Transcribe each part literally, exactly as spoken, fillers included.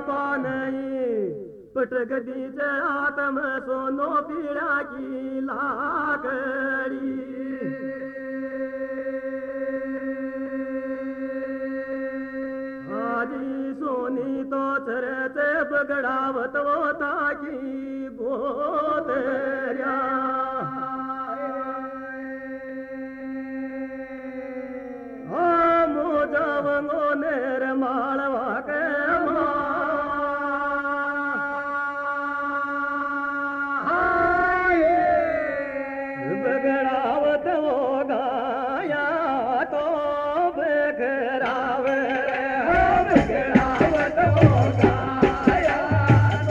पानी पटक दीजे आत्म सोनो पीड़ा की लाकड़ी आजी सोनी तो चरते बगड़ावत होता की बोतरिया मोजवंगो नेर मालवा के बगड़ावत हो गाया तो बगड़ावे बगड़ावत हो गाया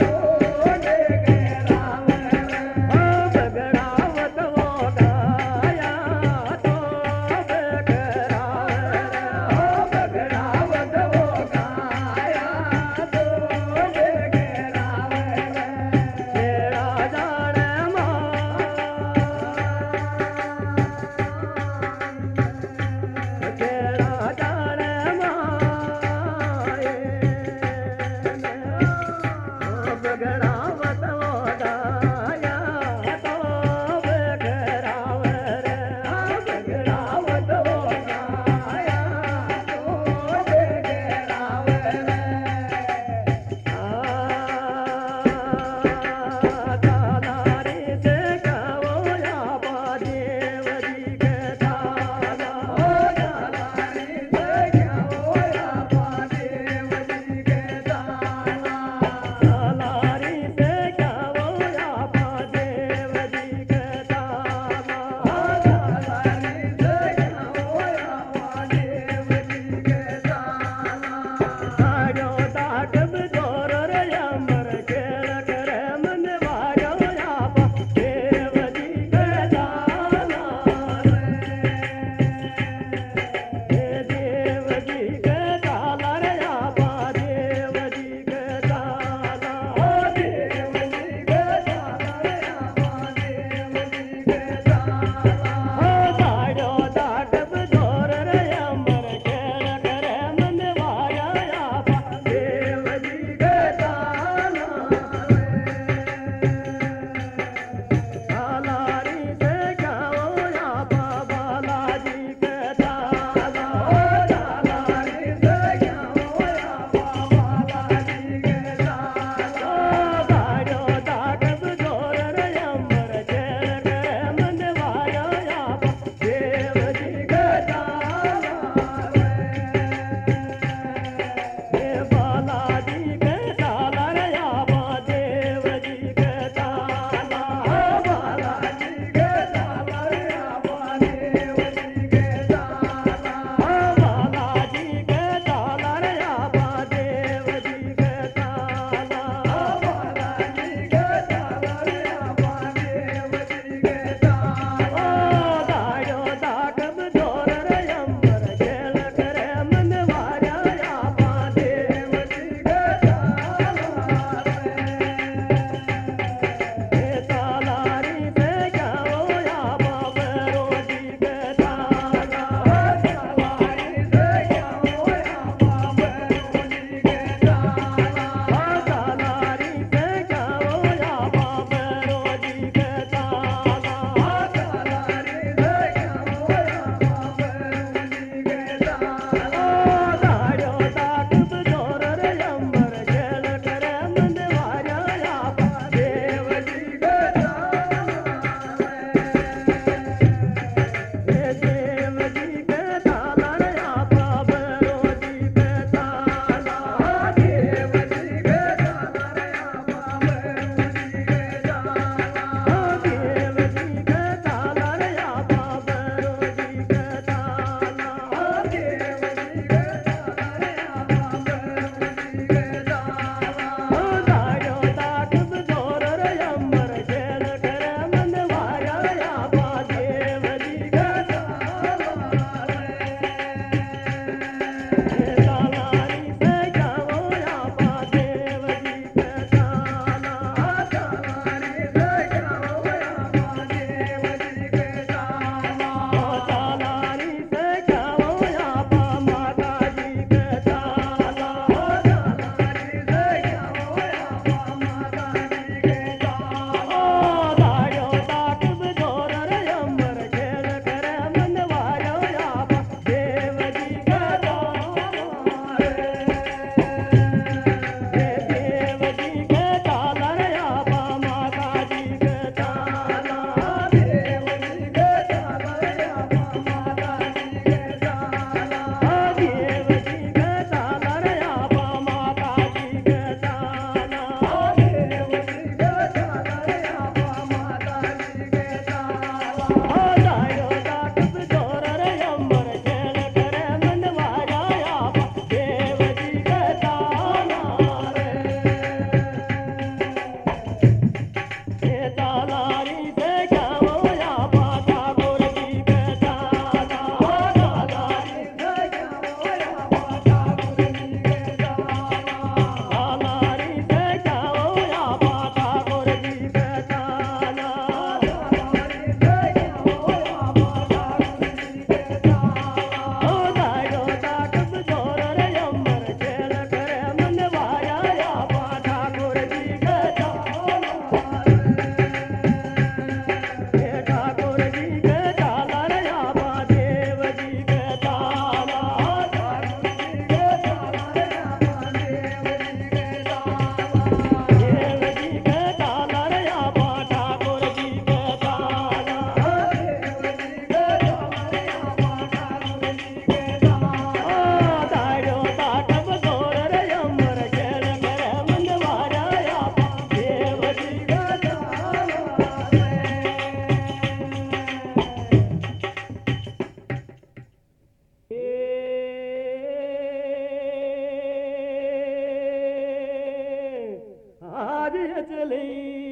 ली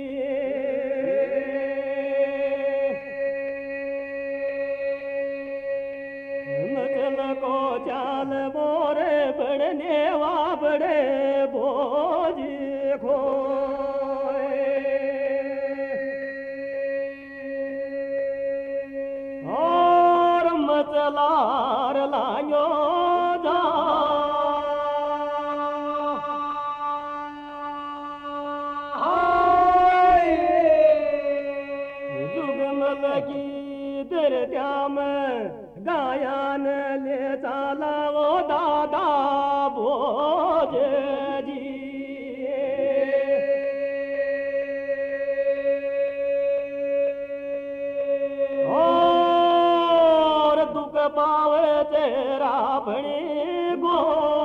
नचल को चाल मोरे बड़ने वा बड़े बोझ खो और मचलार लायो जा की दर्या में गायन ले चाला वो दादा भोज जी और दुख पावे तेरा भणी गो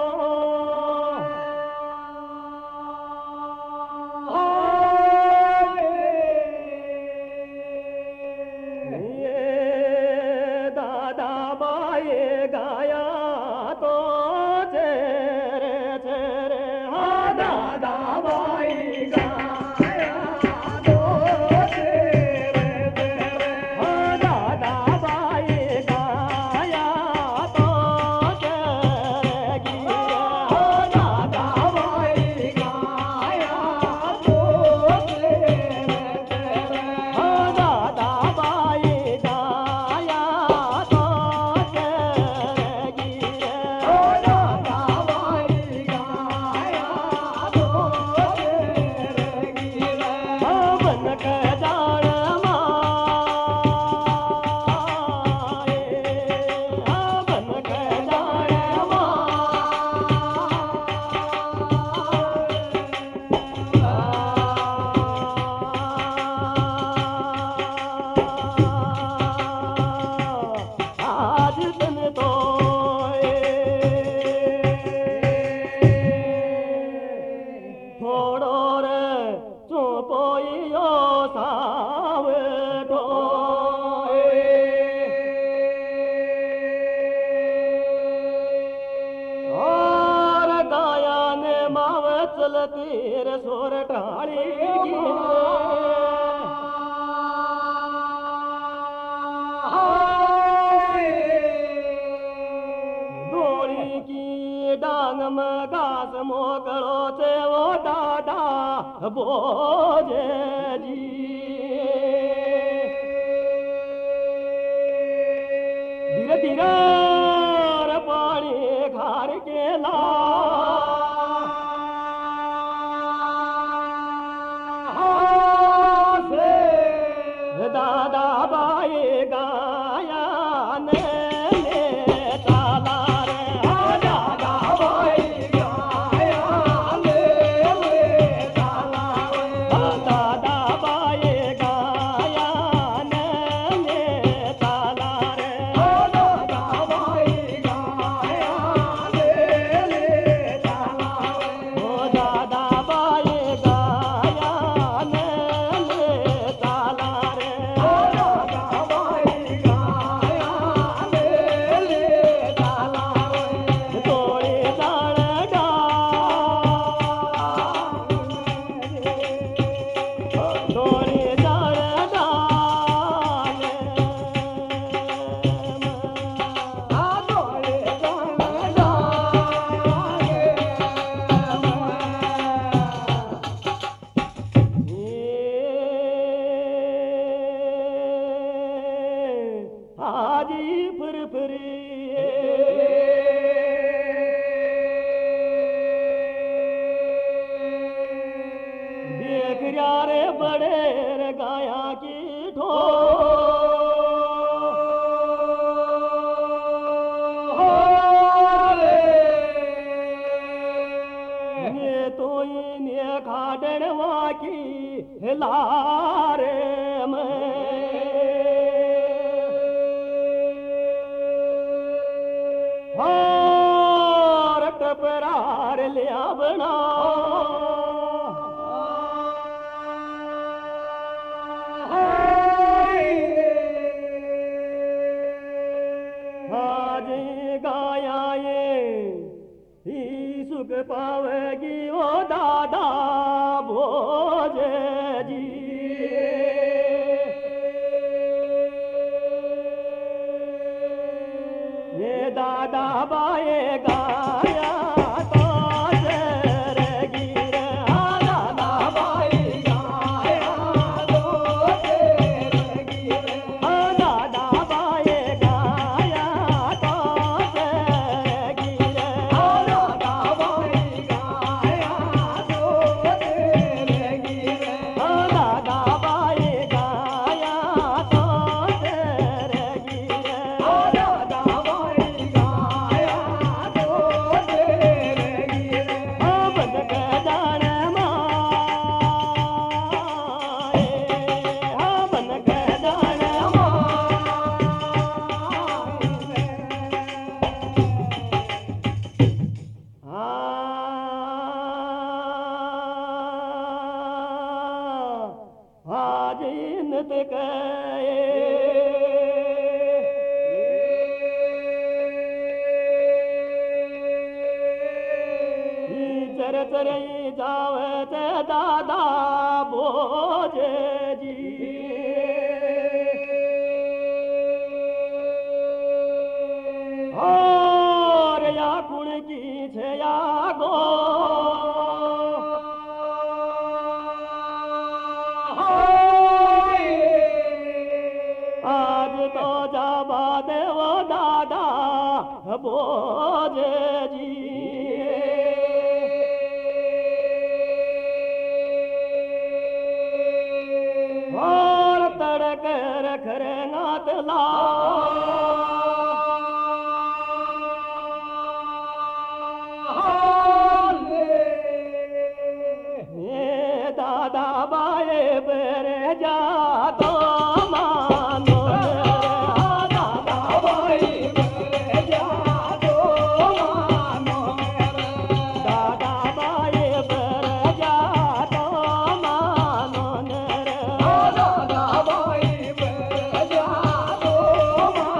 गाया तो तेरे तेरे हाँ दादा भाई गाया तो तेरे तेरे हाँ दादा भाई गाया तो तेरे गिरे हाँ दादा भाई गाया तो तेरे तेरे हाँ दादा भाई गाया तो तीर सोर टाड़ी डोली की डांग में घास मोकड़ो से वो दादा बोझे जी धीरे धीरे पानी खार के ला दादा बाई गाया ने ले चाला रे हाँ दादा बाई गाया ले ले चाला रे हाँ दादा बाई गाया ने ले चाला रे हाँ दादा बाई गाया ले ले चाला रे ओ दादा बाई गाया ने ले चाला रे आजी फिर फिरी देख रे बड़े गाया की ठो ने तो ने खाडणवा की हिलारे में और टपरार लिया बना आज गाया ये सुख पावेगी ओ दादा भोजे जी। ये दादा बाए गाया तो तेरेगी रे, हाँ दादा बाए गाया तो तेरेगी रे, हाँ दादा बाए गाया तो तेरेगी रे, हाँ दादा बाए गाया तो तेरेगी रे, हाँ दादा बाए गाया तो तेरेगी रे, हाँ दादा बाए गाया तो तेरेगी रे, हाँ बन के जाने माए, हाँ बन के जाने माए। आज इन्नत चर चरई जावे ते दादा भोजे जी। और या कुण की छे या गो आज तो जाबा देवो दादा भोजे जी। और तड़क रख रे नातला ये दादा बाए बेरे जा तो मानो रे, हाँ दादा बाए बेरे जा तो मानो रे, दादा बाए बेरे जा तो मानो रे, हाँ दादा बाए बेरे जा तो मानो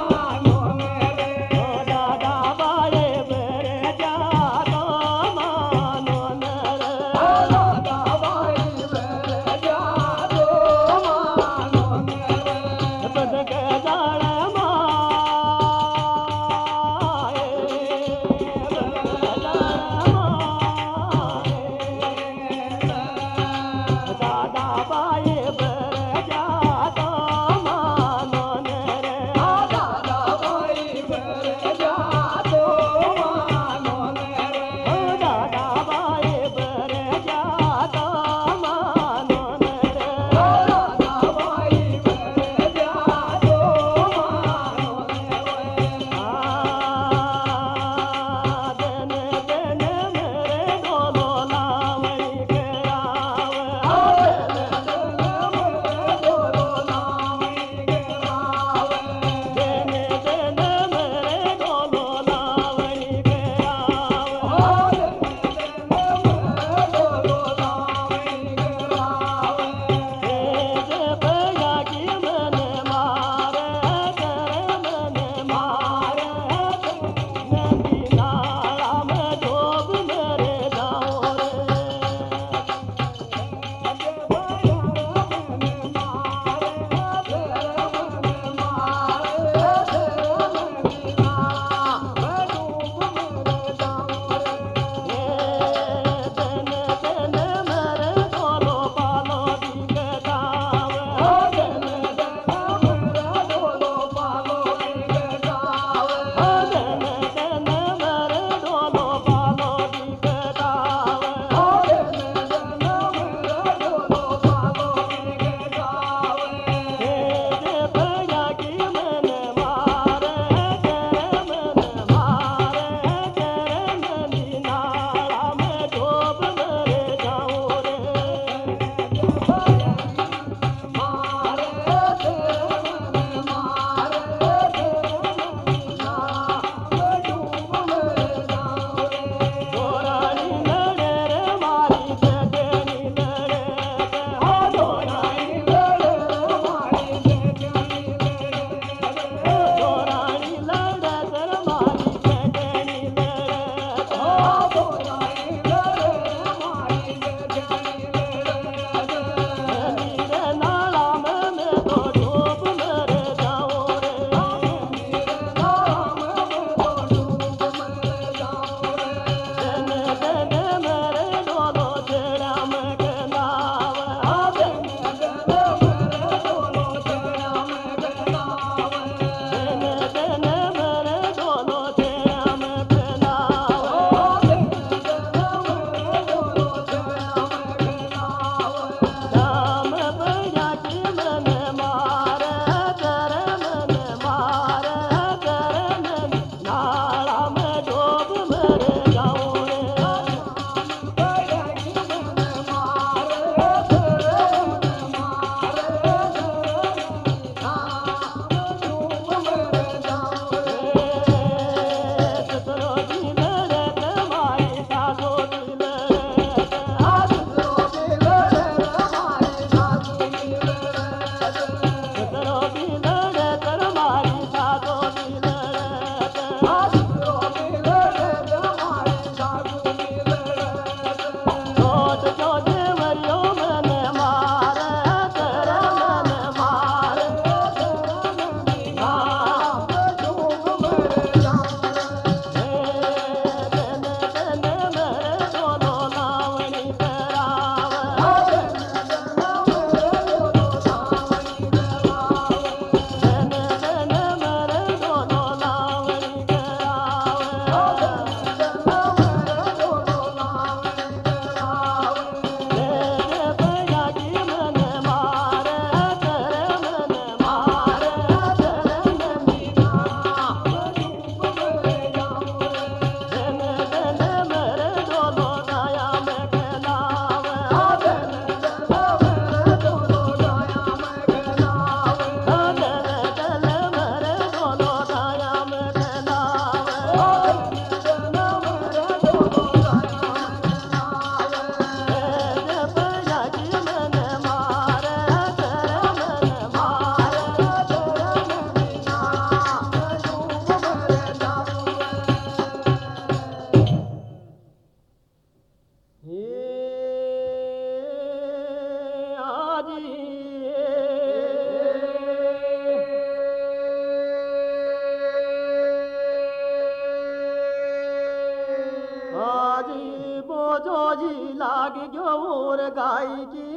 आजी बोझो जी लाग गयो और गाय की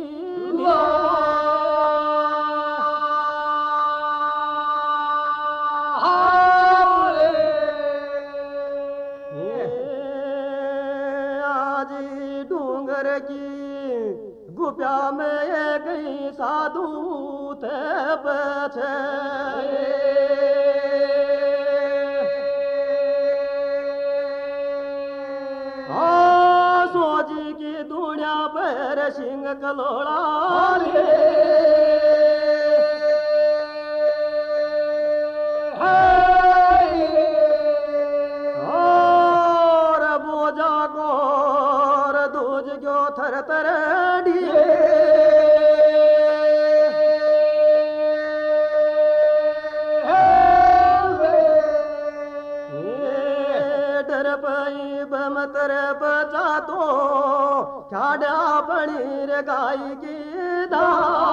आजी डूंगर की गुफा में गई साधु थे बचे सोजी की दुनिया पर सिंह कलोड़ा और बोझा गोर दूज गयो थर तर डर पई बमतर बचा तो छाड़ा पनीर गाय की दा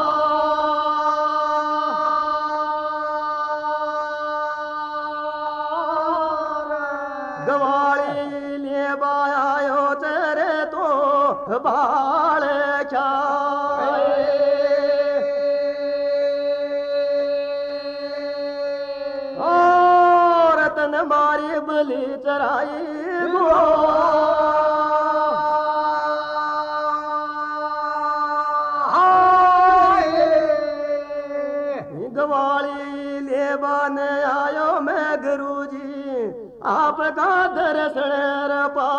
गवाली ले बायो चरे तो बाल छाए और तन मारी बलि चराई गवाली ले बाने आयो मैं गुरु जी आपका दर्शन पा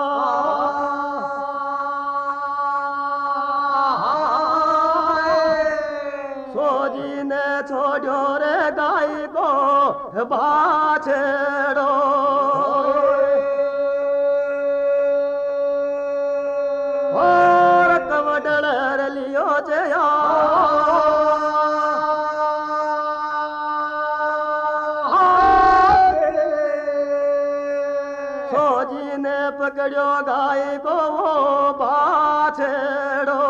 सोजी ने छोड़ो रे गाय को बाछड़ो और कवडल लियो जया सोजी ने पकड़ो गाय को वो बाछड़ो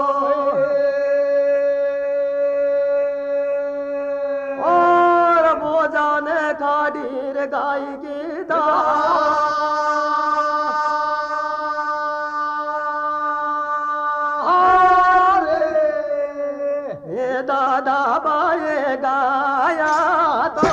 और बोझा ने खाड़ी गाय की दा दादा बाए गाया तो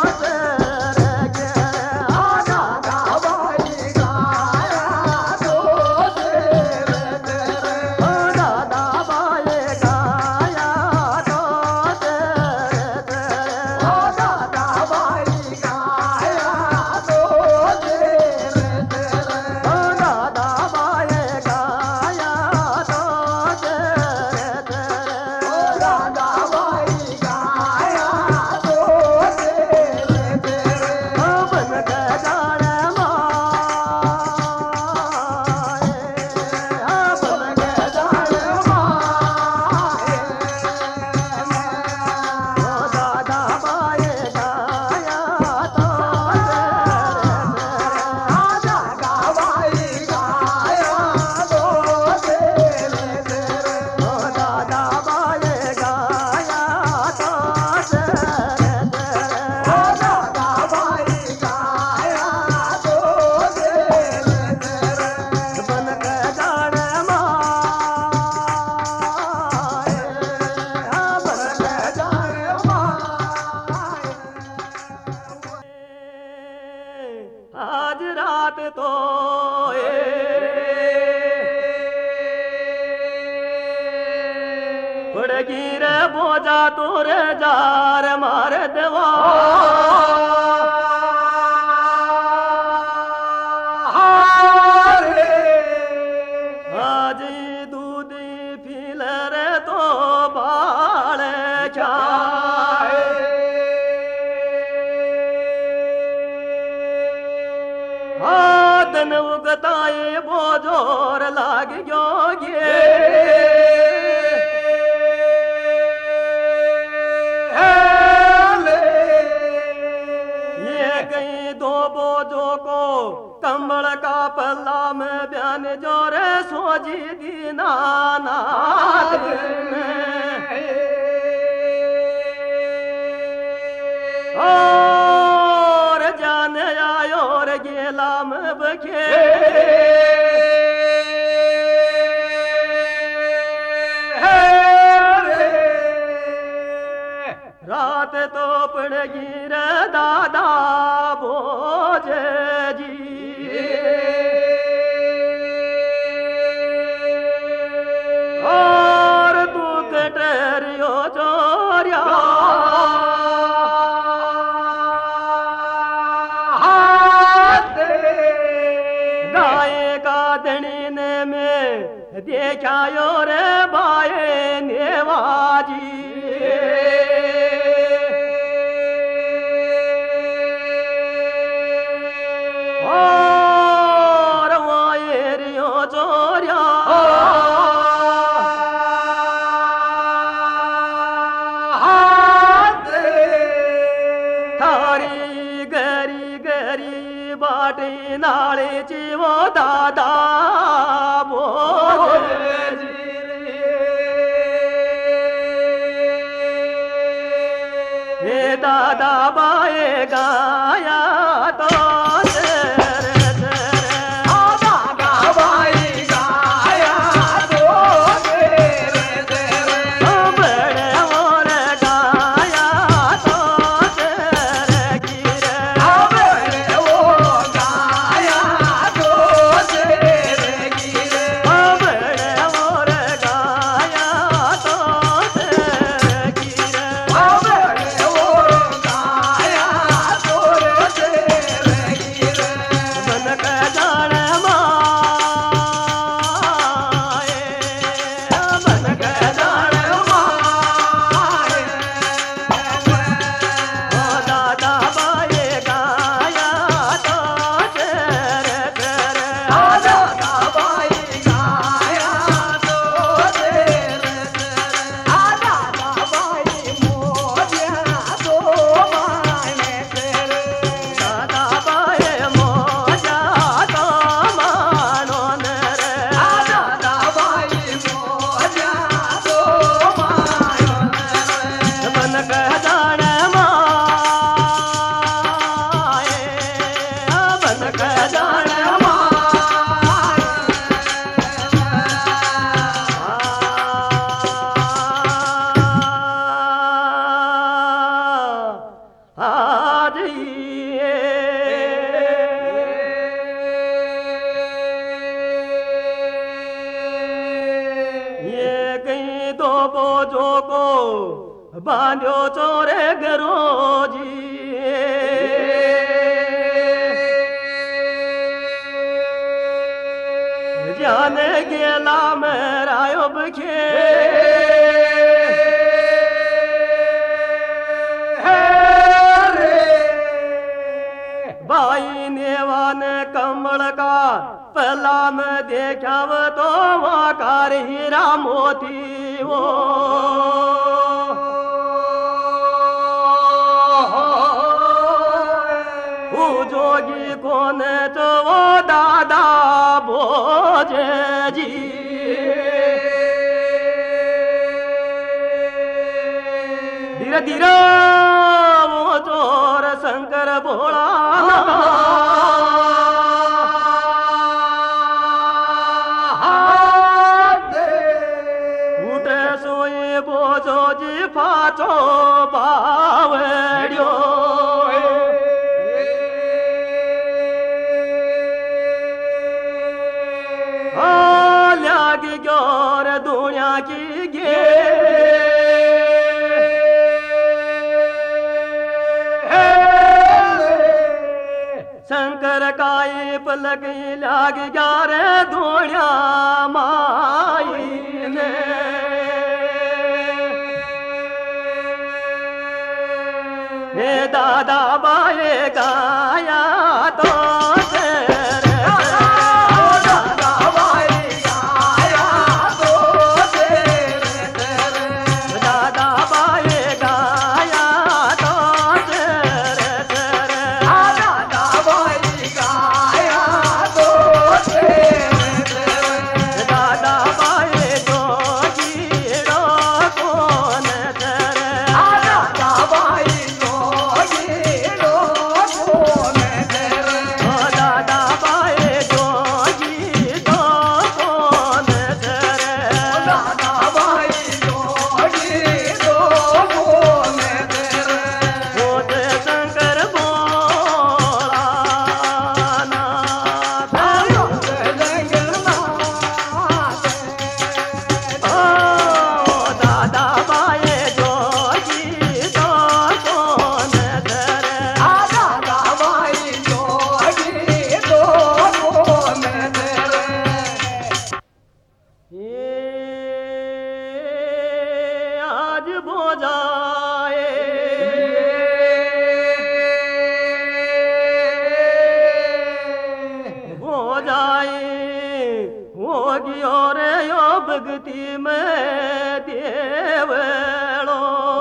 आज रात तो पड़गी रे बोझा तोर जार मार देवा आज दूधी पील रे तो बाल चाय हाथन उगताए बोझोर लाग गयो ये कहीं दो बोझों को कंबल का पल्ला में बयान जोरे सोजी दीना और जाने आयो रे गेला में बखे रात तो पड़गी रे दादा भोज जी और तू कटरियो चोरिया गाय का धनी ने में देखायो रे बाए नेवाजी नाले जीवो दादा बोल हे दादा बाए गाया तो बोझो को बांध्यो चोरे घरो जी जाने गेला मेरायो बखे भाई नेवान कमल का पला में देखाव तो वाकार हीरा मोती वो जोगी कौन तो वो दादा भोजे जी धीरे धीरे वो चोर शंकर भोला फाचो बावड़ियो आ लागी गौर दुनिया की गे शंकर काई पलक लाग ग्यार दुनिया माई ने हे दादा बाए गाया तो तेरे दादा बाए गाया तो तेरे तेरे दादा बाए गाया तो तेरे तेरे दादा बाए गाया तो तेरे तेरे दादा बाए तो जीरो कौन तेरे दादा बाए जाई होगी और यो भक्ति में देवलो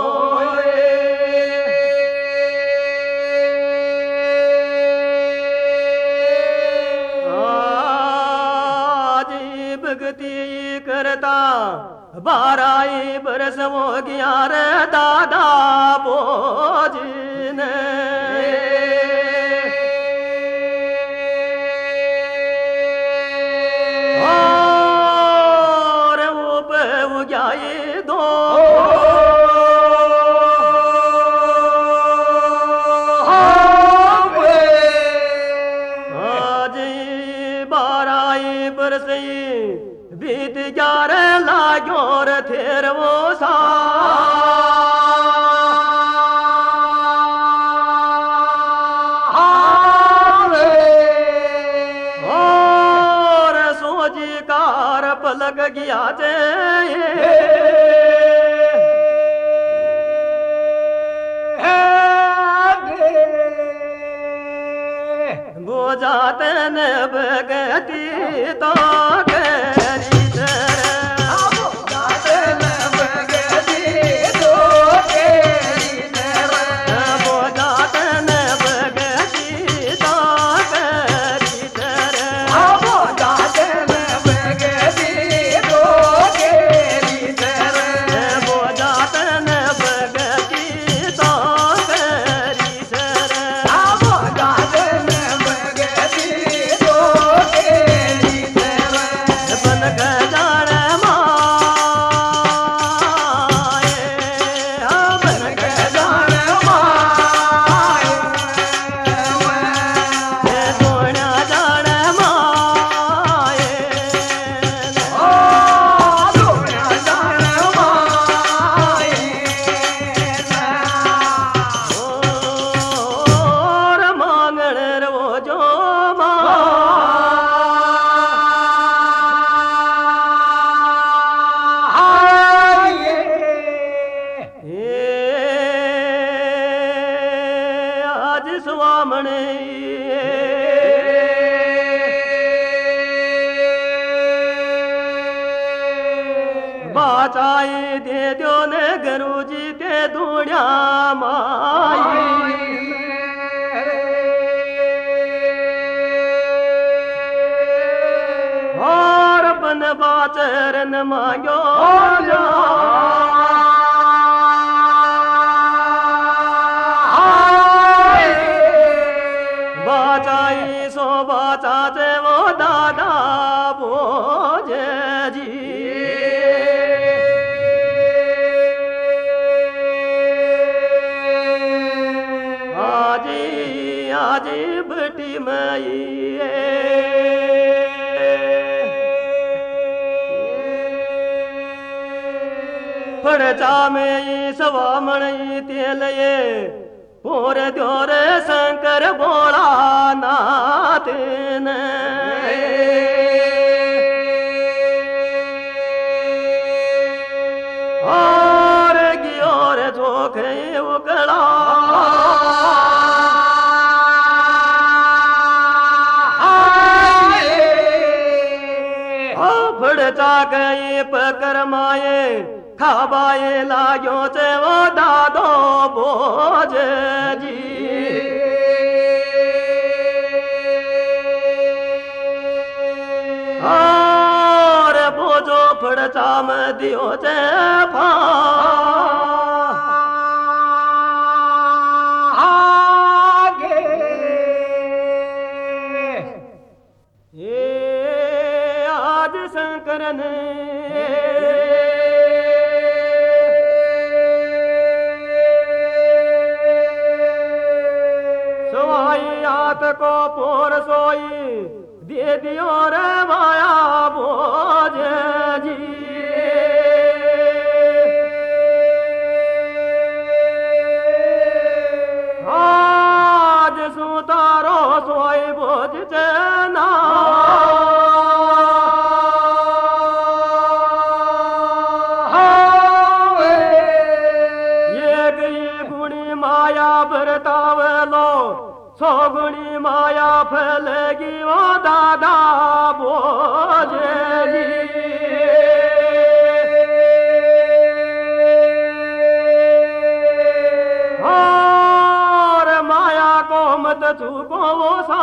आज भक्ति करता बाराई बरस हो गया रे दादा बोझने बीत ग्यारह लाग्योर थेर वो सा और सोजी कार पलक गया जे वो जाते न भगती तो बाचाई दे दो ने गुरु जी ते दूड़िया माई और बन बाचरन मांगो बाचाई सो बाचा जे वो दादा बोझे जी आजी बेटी मई फड़चा में सवामण तेल ये पोर द्योर शंकर बोला नाथ ने और गियोर जोखे उगड़ा फड़चा गई पकर माए खाबाए लाग्यो चे वो दादो बोझ जी और बोझो फड़चा में दियो चे फा शंकर ने सवाई आत को पोर सोई दे दियो रे माया बोझ जी आज सुतारो सोई बोझ चना भरतावलो सौगुणी माया फैलेगी वो दादा चूको वो सा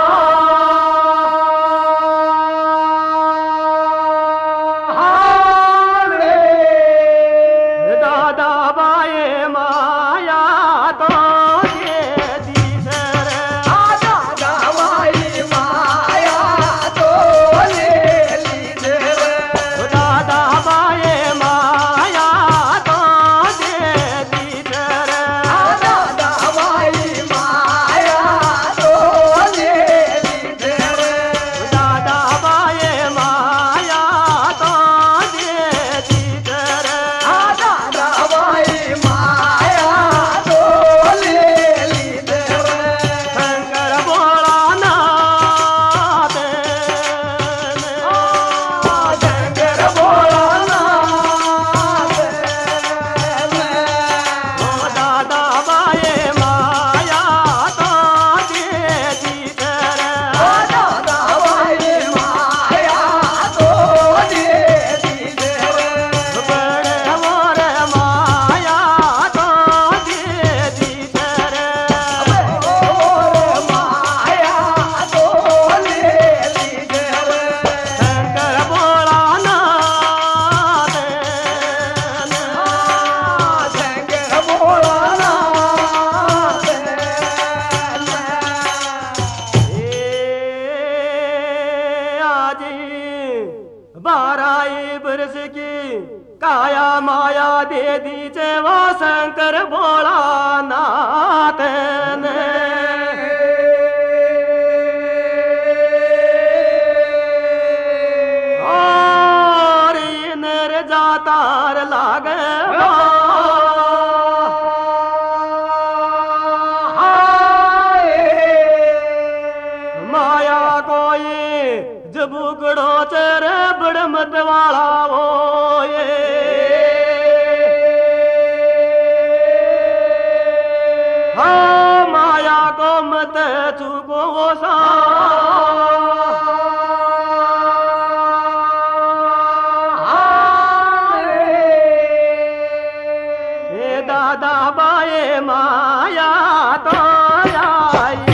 बाराई बरस की काया माया दे दीजे वो शंकर भोला नाथ ने और इनर जातार लागे माया कोई जबुगड़ो चर बड़ मत वाला वो ये हाँ माया को मत चुको वो सा हे दादा बाए माया तो आई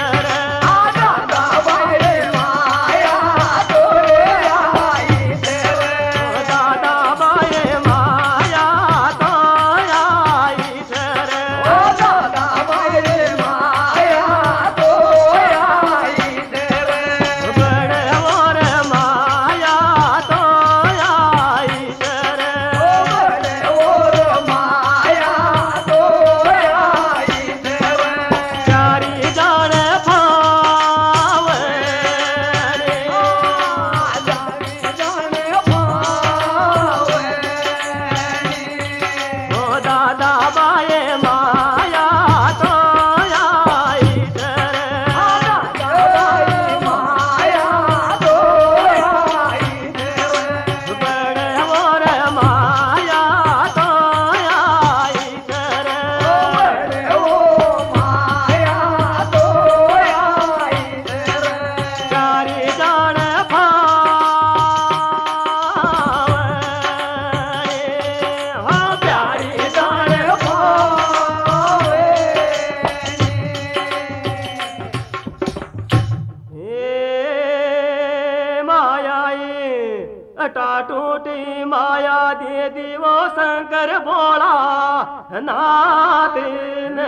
टूटी माया दे दी वो शंकर भोला नाथ ने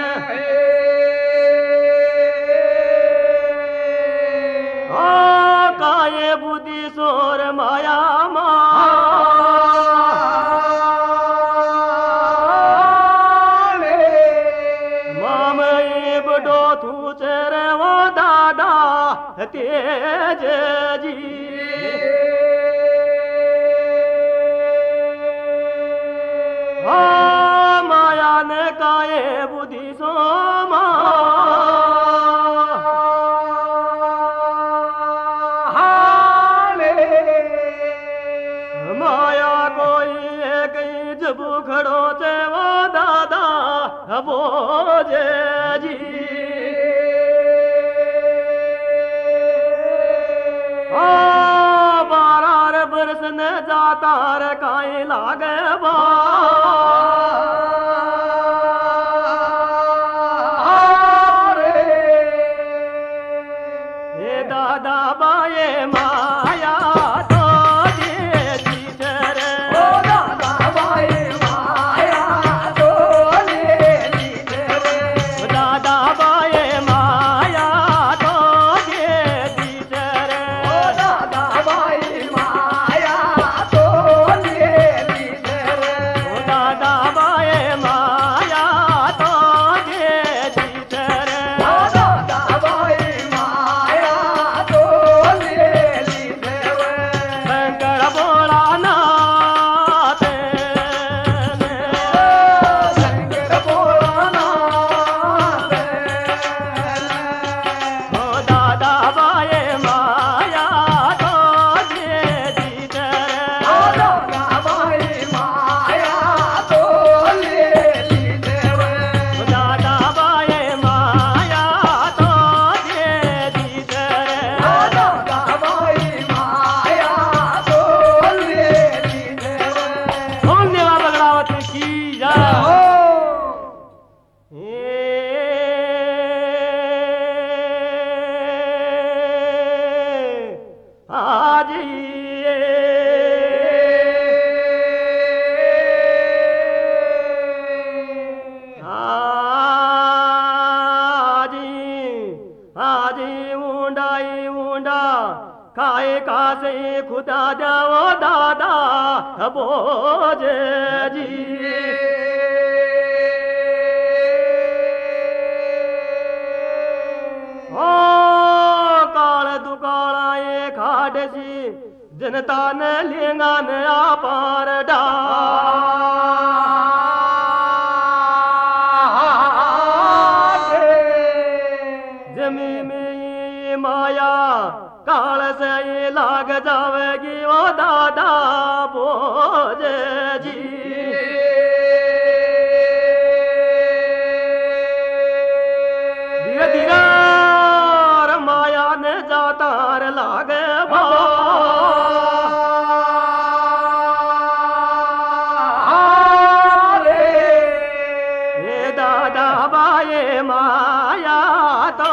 ओ काये बुद्धि सोर माया मामई बडो तू चर वो दादा तेज जी माया ने काये बुद्धि सोमा माया कोई एक जब खड़ो चे वो दादा बोझे जी बारह बरस ने जाता रे काई लागे बा खाए कासे खुदा जाओ दादा बोझ जी ओ काल दुकाला ये खाड़ सी जनता ने लेंगा न आपार डा जमी में माया काल से ये लाग जावेगी ओ दादा बोझ जी धीरे धीरे माया ने जातार लागे बा ये दादा बाये माया तो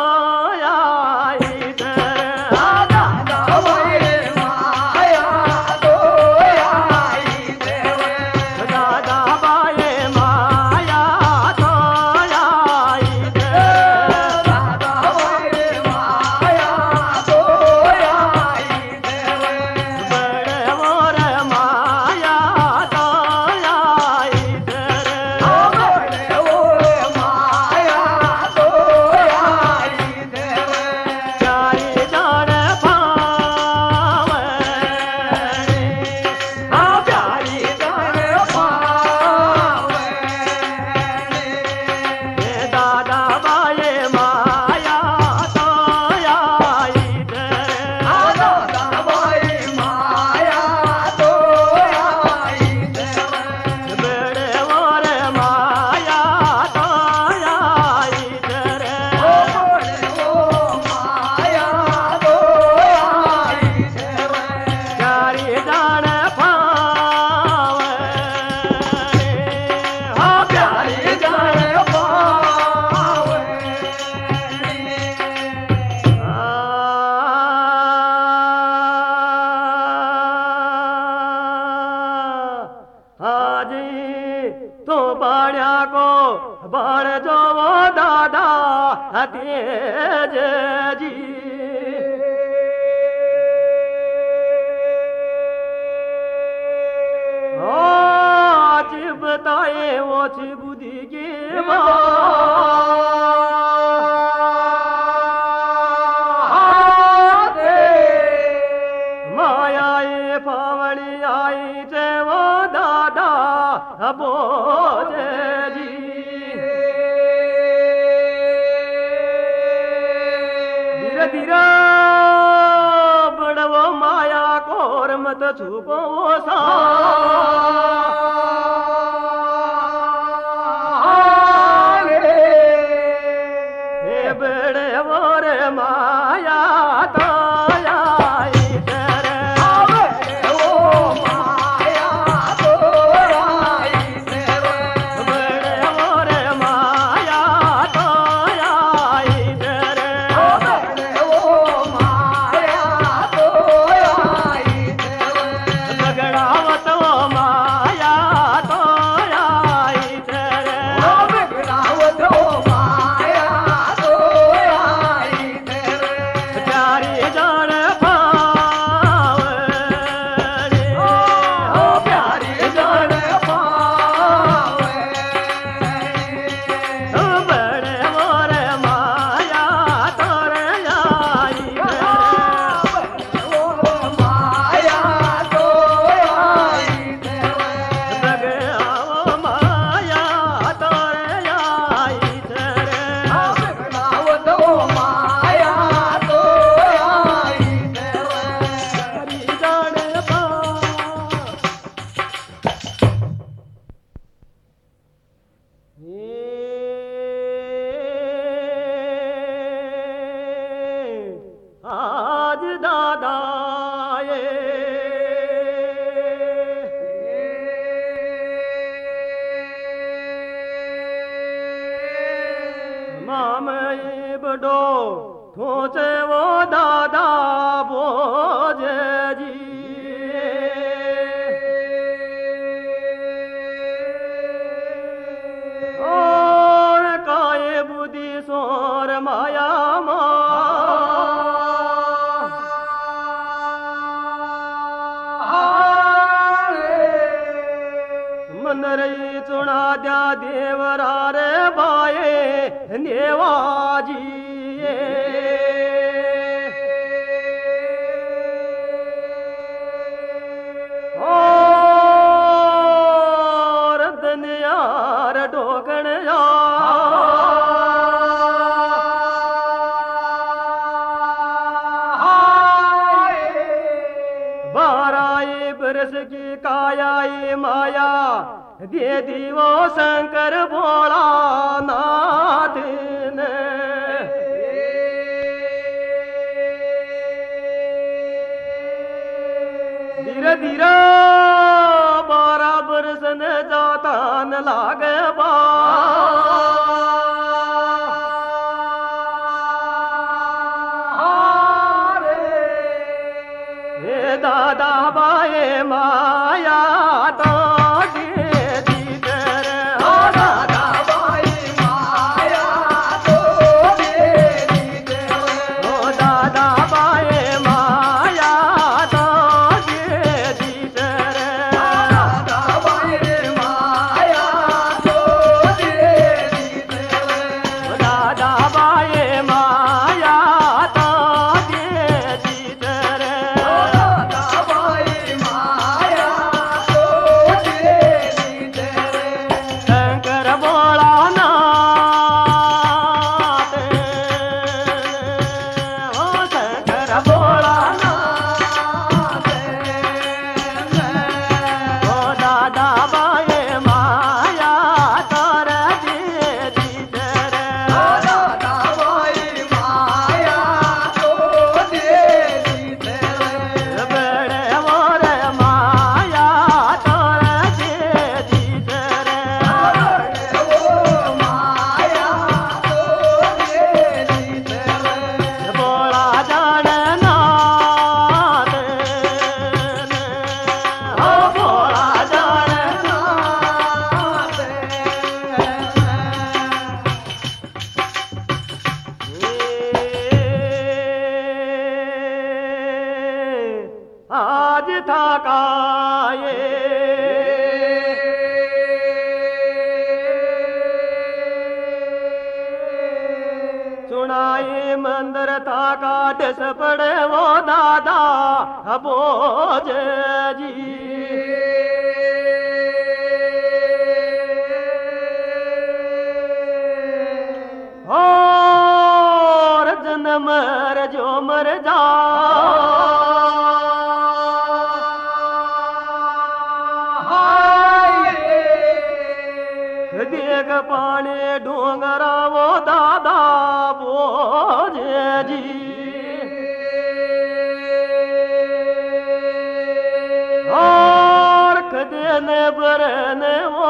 तो बाड़ा को बाड़ जो वो दादा तेज जी ओ चिबताए वो चिबुदी के माया ये पावड़ी आई चे वो दादा बोझ जी धीरे धीरे बड़वो माया कोर मत छुपो सा हे बड़े वो रे माया तो दादा ये मामई बड़ो थोचे वो दादा बोझे जी और काये बुद्धि सोर माया मा मन रही चुना द्या देवरा रे बाए नेवाजी और दनियार डोगण जा बाराई बरस की कायाई माया दे दीवो शंकर भोला नाथ ने धीरे धीरे बारह बरस ने जाता न लागे बा हे दादा बाए माया तो आज था काये सुनाई मंदिर था काट सपड़े वो दादा बोझ जी और जन्म मर जो मर जा देख पाने डोंगरा वो दादा बोझे जी और खदे ने बरने वो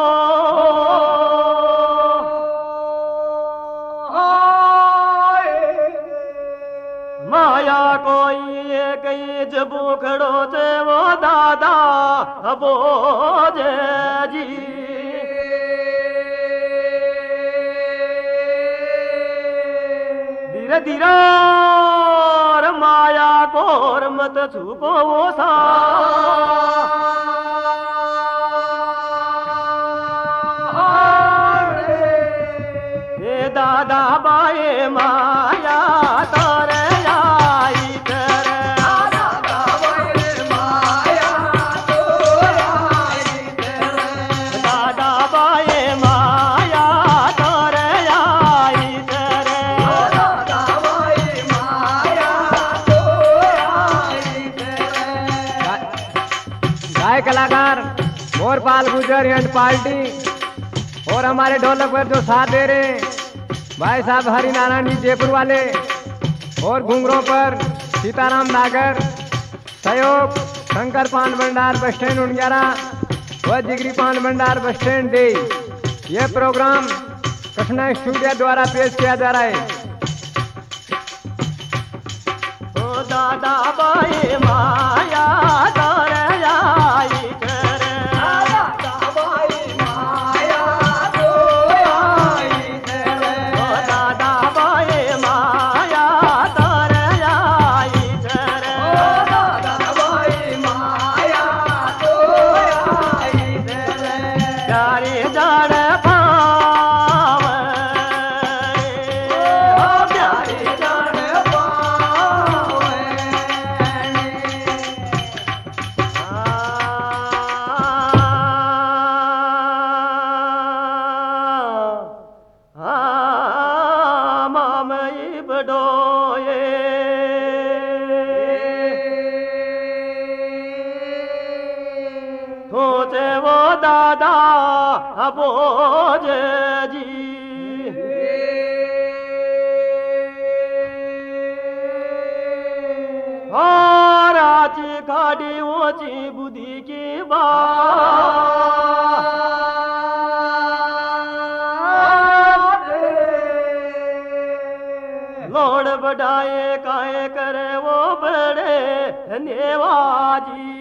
माया कोई कहीं जबू खड़ो से वो दादा बोझे जी धीरे धीरे माया कोर मत छुपो वो सा हे दादा बाए माया तारे आई करे दादा बाए माया तो आई करे दादा बाए माया तारे आई करे दादा बाए माया तो आई करे। गाय कलाकार मोरपाल गुजर एंड पार्टी और हमारे ढोलक पर जो साथ दे रहे हैं भाई साहब हरिनारायण जी जयपुर वाले और घुंघरों पर सीताराम नागर सहयोग शंकर पान भंडार बस स्टैंड उनग्यारा व जिगरी पान भंडार बस स्टैंड दे। यह प्रोग्राम कृष्णा स्टूडियो द्वारा पेश किया जा रहा है। ओ दादा बाई माया दौरे आई करे, दादा बाई माया दौरे आई करे, ओ दादा बाई माया दौरे आई करे, ओ दादा बाई माया दौरे आई करे, प्यारी जड़ पावे, ओ प्यारी जड़ पावे, आ मामई बडोए सोचे वो दादा बोझे जी, और आची गाड़ी ऊंची बुद्धि की बात, लोड़ बढ़ाए काहे करे वो बड़े नेवाजी।